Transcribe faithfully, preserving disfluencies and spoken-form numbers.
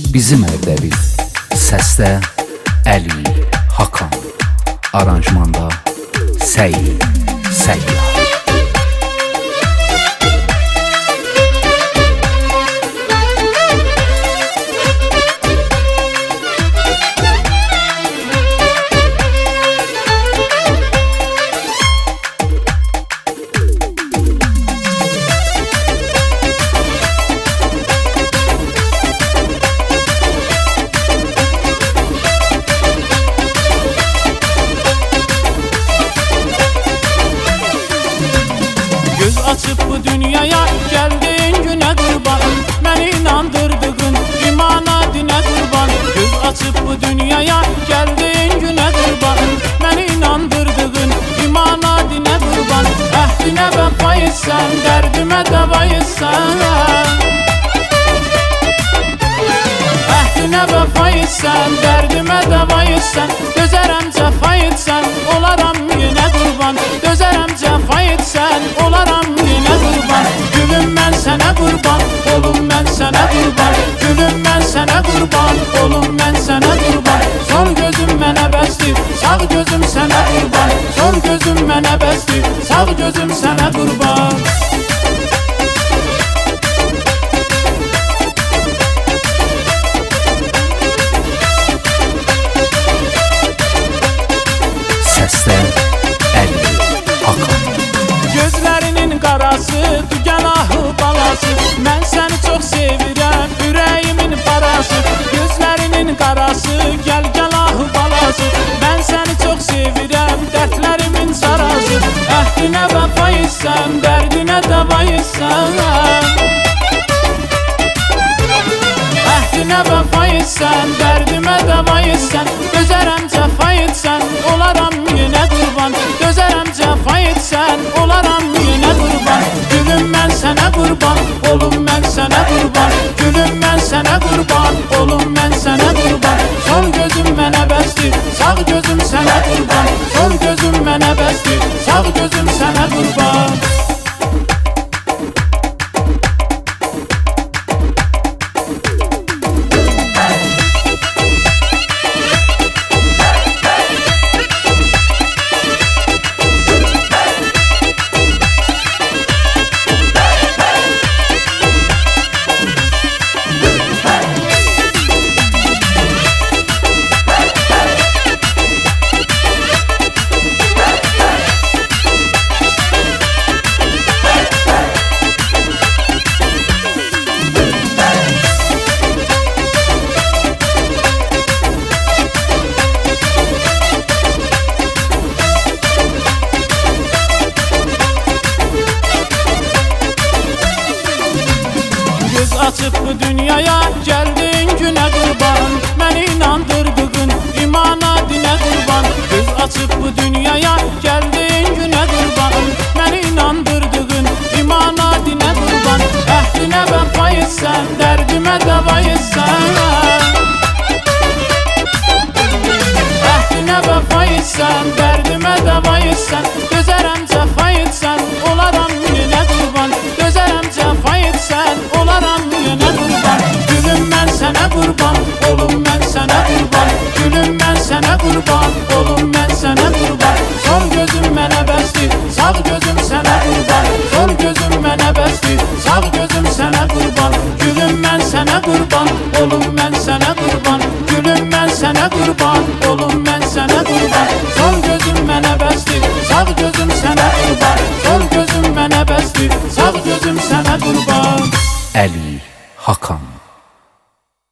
Bizim Ərdəbil. Səsdə Əli Hakan. Aranjmanda Səid Səyyar. Açıp bu dünyaya geldiğin güne kurban, beni inandırdığın imana dine kurban. Göz açıp bu dünyaya geldiğin güne kurban, beni inandırdığın imana dine kurban. Əhdinə vəfa etsən, dərdimə dəva etsən. Əhdinə vəfa etsən, dərdimə dəva etsən. Dözərəm cəfa etsən, olaram yenə qurban. Dözərəm cəfa etsən, olaram gülüm mən sənə qurban, olum mən sənə qurban. Gülüm mən sənə qurban, olum mən sənə qurban. Sol gözüm mənə bəsdir, sağ gözüm sənə qurban. Sol gözüm mənə bəsdir, sağ gözüm sənə qurban. Səsdə Əli Hakan. Gözlərinin qarası, dügənahı balası. Mən səni çox sevirəm, ürəyimin parası. Gözlərinin qarası, gəlgəlahı balası. Mən səni çox sevirəm, dərdlərimin sarası. Əhdinə vəfa etsən, dərdinə dəva etsən. Əhdinə vəfa etsən, dərdimə dəva etsən. Dözərəm cəfa etsən, olaram yenə qurban. Dözərəm cəfa etsən, olaram yenə qurban. Gülüm mən sənə qurban, olum mən sənə qurban. Gülüm mən sənə qurban, olum mən sənə qurban. Sol gözüm mənə bəsdir, sağ gözüm sənə qurban. Sol gözüm mənə bəsdir, sağ gözüm sənə qurban. Göz açıp bu dünyaya geldiğin güne kurban, beni inandırdığın imana dine kurban. Göz açıp bu dünyaya geldiğin güne kurban, beni inandırdığın imana dine kurban. Əhdinə vəfa etsən, dərdimə dəva etsən. Əhdinə vəfa etsən, dərdimə dəva etsən. Dözərəm cəfa etsən, olaram yenə qurban. Dözərəm cəfa etsən, olaram yenə qurban. Gülüm mən sənə qurban, olum mən sənə qurban. Gülüm mən sənə qurban, olum mən sənə qurban. Sol gözüm mənə bəsdir, sağ gözüm sənə qurban. Sol gözüm mənə bəsdir, sağ gözüm sənə qurban. Gülüm mən sənə qurban, olum mən sənə qurban. Gülüm mən sənə qurban, olum mən sənə qurban. Sol gözüm mənə bəsdir, sağ gözüm sənə qurban. Sol gözüm mənə bəsdir, sağ gözüm sənə qurban. Əli Hakan.